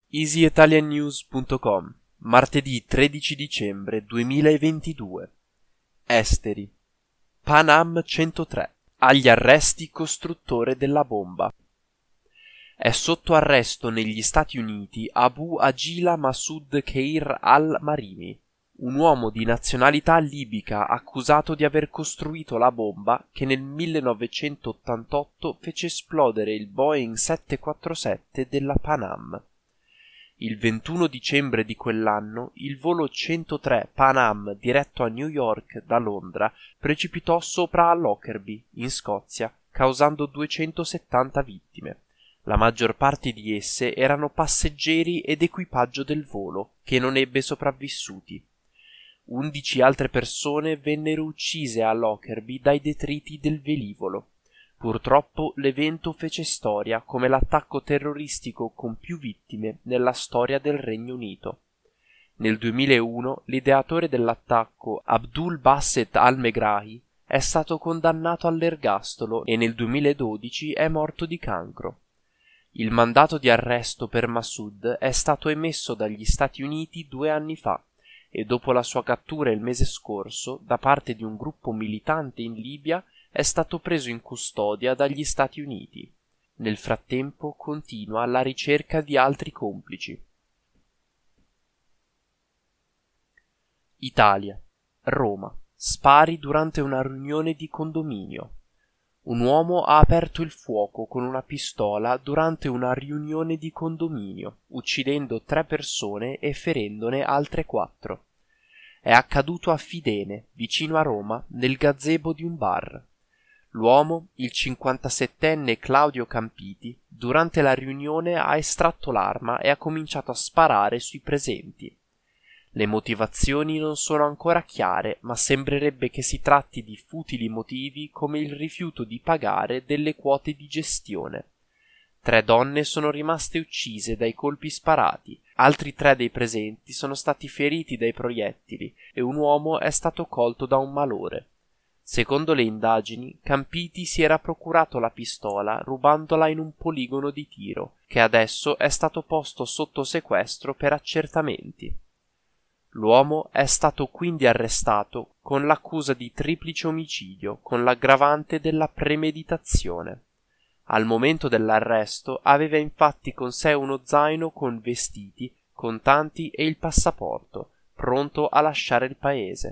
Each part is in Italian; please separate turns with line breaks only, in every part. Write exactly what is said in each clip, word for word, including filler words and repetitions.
easy italian news punto com, martedì tredici dicembre duemilaventidue. Esteri. Pan Am centotré. Agli arresti costruttore della bomba. È sotto arresto negli Stati Uniti Abu Agila Masud Khair al-Marimi, un uomo di nazionalità libica accusato di aver costruito la bomba che nel millenovecentottantotto fece esplodere il Boeing settecentoquarantasette della Pan Am. Il ventuno dicembre di quell'anno il volo centotré Pan Am diretto a New York da Londra precipitò sopra a Lockerbie, in Scozia, causando duecentosettanta vittime. La maggior parte di esse erano passeggeri ed equipaggio del volo, che non ebbe sopravvissuti. Undici altre persone vennero uccise a Lockerbie dai detriti del velivolo. Purtroppo l'evento fece storia come l'attacco terroristico con più vittime nella storia del Regno Unito. Nel duemilauno l'ideatore dell'attacco, Abdul Baset al-Megrahi, è stato condannato all'ergastolo e nel duemiladodici è morto di cancro. Il mandato di arresto per Massoud è stato emesso dagli Stati Uniti due anni fa e dopo la sua cattura il mese scorso da parte di un gruppo militante in Libia è stato preso in custodia dagli Stati Uniti. Nel frattempo continua la ricerca di altri complici. Italia. Roma. Spari durante una riunione di condominio. Un uomo ha aperto il fuoco con una pistola durante una riunione di condominio, uccidendo tre persone e ferendone altre quattro. È accaduto a Fidene, vicino a Roma, nel gazebo di un bar. L'uomo, il cinquantasettenne Claudio Campiti, durante la riunione ha estratto l'arma e ha cominciato a sparare sui presenti. Le motivazioni non sono ancora chiare, ma sembrerebbe che si tratti di futili motivi come il rifiuto di pagare delle quote di gestione. Tre donne sono rimaste uccise dai colpi sparati, altri tre dei presenti sono stati feriti dai proiettili e un uomo è stato colto da un malore. Secondo le indagini, Campiti si era procurato la pistola rubandola in un poligono di tiro, che adesso è stato posto sotto sequestro per accertamenti. L'uomo è stato quindi arrestato con l'accusa di triplice omicidio con l'aggravante della premeditazione. Al momento dell'arresto aveva infatti con sé uno zaino con vestiti, contanti e il passaporto, pronto a lasciare il paese.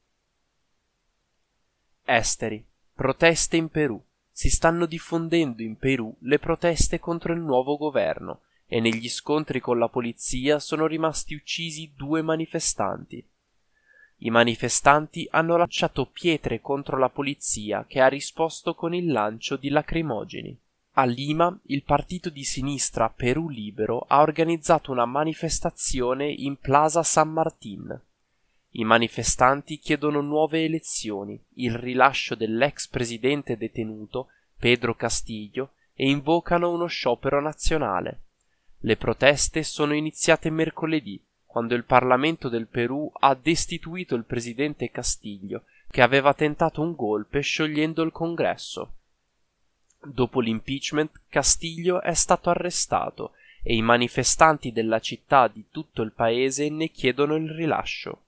Esteri. Proteste in Perù. Si stanno diffondendo in Perù le proteste contro il nuovo governo e negli scontri con la polizia sono rimasti uccisi due manifestanti. I manifestanti hanno lanciato pietre contro la polizia che ha risposto con il lancio di lacrimogeni. A Lima, il partito di sinistra Perù Libero ha organizzato una manifestazione in Plaza San Martín. I manifestanti chiedono nuove elezioni, il rilascio dell'ex presidente detenuto, Pedro Castillo, e invocano uno sciopero nazionale. Le proteste sono iniziate mercoledì, quando il Parlamento del Perù ha destituito il presidente Castillo, che aveva tentato un golpe sciogliendo il Congresso. Dopo l'impeachment, Castillo è stato arrestato e i manifestanti della città di tutto il paese ne chiedono il rilascio.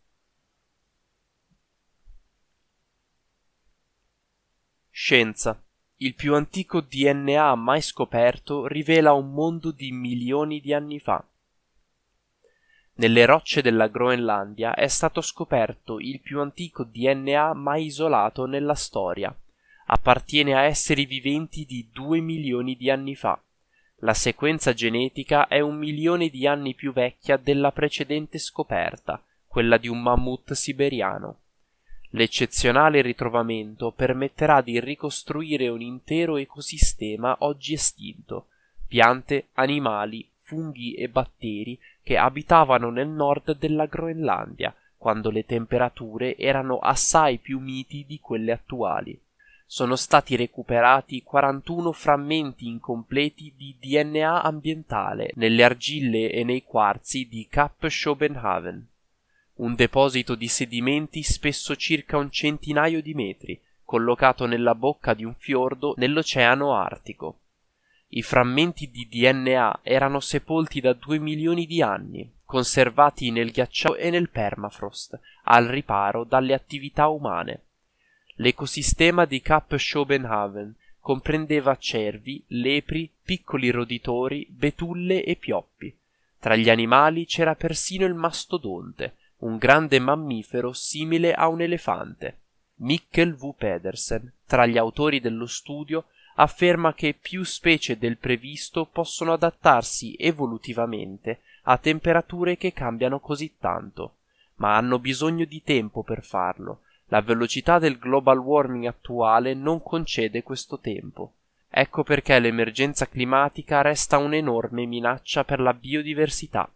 Scienza. Il più antico D N A mai scoperto rivela un mondo di milioni di anni fa. Nelle rocce della Groenlandia è stato scoperto il più antico D N A mai isolato nella storia. Appartiene a esseri viventi di due milioni di anni fa. La sequenza genetica è un milione di anni più vecchia della precedente scoperta, quella di un mammut siberiano. L'eccezionale ritrovamento permetterà di ricostruire un intero ecosistema oggi estinto, piante, animali, funghi e batteri che abitavano nel nord della Groenlandia, quando le temperature erano assai più miti di quelle attuali. Sono stati recuperati quarantuno frammenti incompleti di D N A ambientale nelle argille e nei quarzi di Cap Schobenhaven, un deposito di sedimenti spesso circa un centinaio di metri, collocato nella bocca di un fiordo nell'Oceano Artico. I frammenti di D N A erano sepolti da due milioni di anni, conservati nel ghiacciaio e nel permafrost, al riparo dalle attività umane. L'ecosistema di Cap Schobenhaven comprendeva cervi, lepri, piccoli roditori, betulle e pioppi. Tra gli animali c'era persino il mastodonte, un grande mammifero simile a un elefante. Mikkel V. Pedersen, tra gli autori dello studio, afferma che più specie del previsto possono adattarsi evolutivamente a temperature che cambiano così tanto, ma hanno bisogno di tempo per farlo. La velocità del global warming attuale non concede questo tempo. Ecco perché l'emergenza climatica resta un'enorme minaccia per la biodiversità.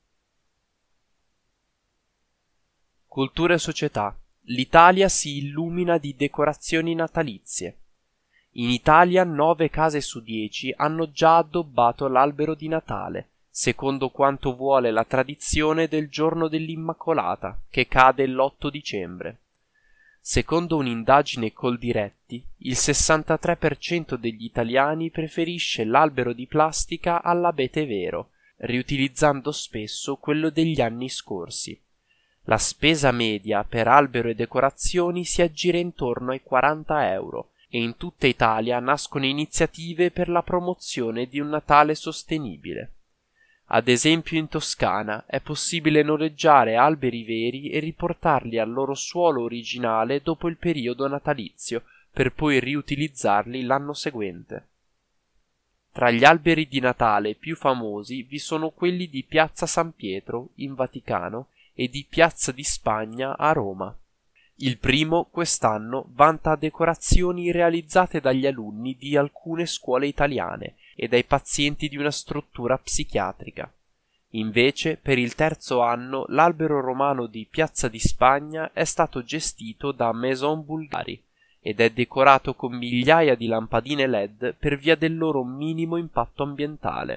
Cultura e società. L'Italia si illumina di decorazioni natalizie. In Italia nove case su dieci hanno già addobbato l'albero di Natale, secondo quanto vuole la tradizione del giorno dell'Immacolata, che cade l'otto dicembre. Secondo un'indagine Coldiretti, il sessantatré per cento degli italiani preferisce l'albero di plastica all'abete vero, riutilizzando spesso quello degli anni scorsi. La spesa media per albero e decorazioni si aggira intorno ai quaranta euro e in tutta Italia nascono iniziative per la promozione di un Natale sostenibile. Ad esempio in Toscana è possibile noleggiare alberi veri e riportarli al loro suolo originale dopo il periodo natalizio, per poi riutilizzarli l'anno seguente. Tra gli alberi di Natale più famosi vi sono quelli di Piazza San Pietro, in Vaticano, e di Piazza di Spagna a Roma. Il primo, quest'anno, vanta decorazioni realizzate dagli alunni di alcune scuole italiane e dai pazienti di una struttura psichiatrica. Invece, per il terzo anno, l'albero romano di Piazza di Spagna è stato gestito da Maison Bulgari ed è decorato con migliaia di lampadine L E D per via del loro minimo impatto ambientale.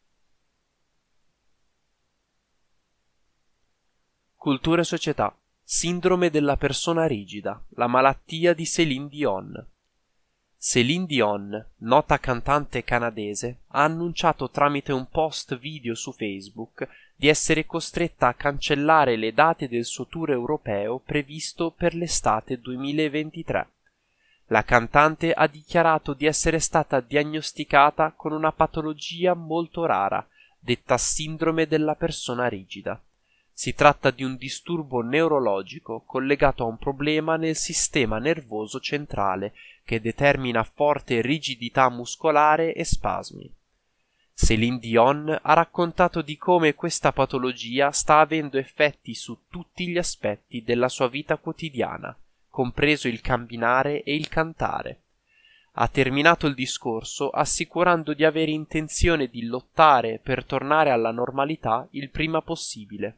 Cultura e società. Sindrome della persona rigida, la malattia di Céline Dion. Céline Dion, nota cantante canadese, ha annunciato tramite un post video su Facebook di essere costretta a cancellare le date del suo tour europeo previsto per l'estate duemilaventitré. La cantante ha dichiarato di essere stata diagnosticata con una patologia molto rara, detta sindrome della persona rigida. Si tratta di un disturbo neurologico collegato a un problema nel sistema nervoso centrale che determina forte rigidità muscolare e spasmi. Céline Dion ha raccontato di come questa patologia sta avendo effetti su tutti gli aspetti della sua vita quotidiana, compreso il camminare e il cantare. Ha terminato il discorso assicurando di avere intenzione di lottare per tornare alla normalità il prima possibile.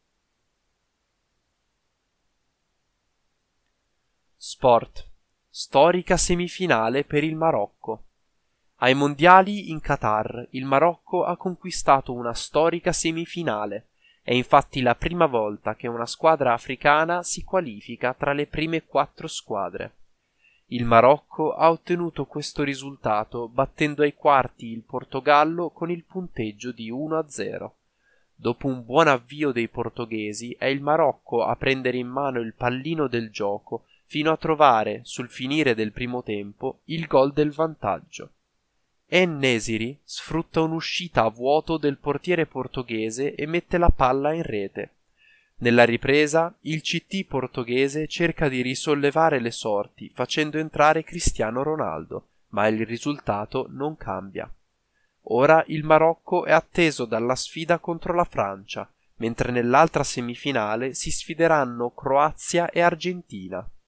Sport. Storica semifinale per il Marocco. Ai mondiali in Qatar, il Marocco ha conquistato una storica semifinale. È infatti la prima volta che una squadra africana si qualifica tra le prime quattro squadre. Il Marocco ha ottenuto questo risultato battendo ai quarti il Portogallo con il punteggio di uno a zero. Dopo un buon avvio dei portoghesi, è il Marocco a prendere in mano il pallino del gioco fino a trovare, sul finire del primo tempo, il gol del vantaggio. En-Nesyri sfrutta un'uscita a vuoto del portiere portoghese e mette la palla in rete. Nella ripresa, il C T portoghese cerca di risollevare le sorti facendo entrare Cristiano Ronaldo, ma il risultato non cambia. Ora il Marocco è atteso dalla sfida contro la Francia, mentre nell'altra semifinale si sfideranno Croazia e Argentina.